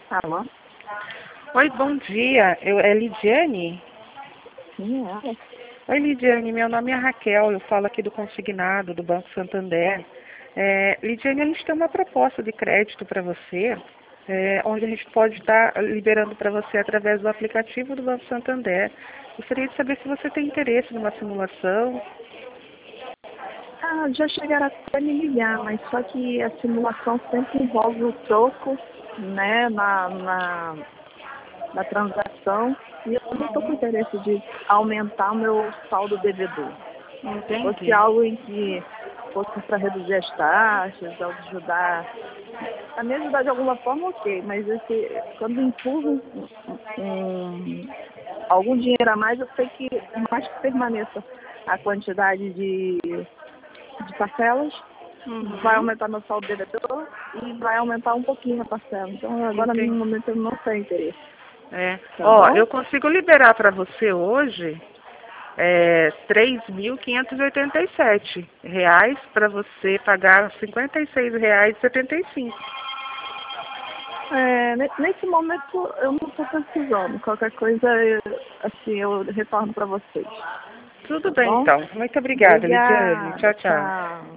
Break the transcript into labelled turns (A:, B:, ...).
A: Alô?
B: Oi, bom dia. É Lidiane?
A: Sim, ela.
B: Oi, Lidiane. Meu nome é Raquel. Eu falo aqui do Consignado, do Banco Santander. Lidiane, a gente tem uma proposta de crédito para você, onde a gente pode estar liberando para você através do aplicativo do Banco Santander. Gostaria de saber se você tem interesse numa simulação.
A: Já chegaram até me ligar, mas só que a simulação sempre envolve o troco, né, na transação. E eu não estou com interesse de aumentar o meu saldo devedor. Se fosse
B: Entendi.
A: algo em que fosse para reduzir as taxas, ajudar, a me ajudar de alguma forma, ok. Mas quando empurro algum dinheiro a mais, eu sei que por mais que permaneça a quantidade de parcelas, vai
B: Uhum.
A: aumentar meu saldo devedor e vai aumentar um pouquinho a parcela. Então, agora no
B: Entendi.
A: momento eu não tenho interesse. Tá
B: Ó,
A: bom?
B: eu consigo liberar para você hoje R$ 3.587 para você pagar R$ 56,75.
A: Nesse momento eu não estou precisando. Qualquer coisa, eu retorno para vocês.
B: Tudo
A: Tá
B: bem,
A: bom?
B: então. Muito obrigada, Lidiane.
A: Obrigada.
B: Tchau, tchau.
A: Tchau.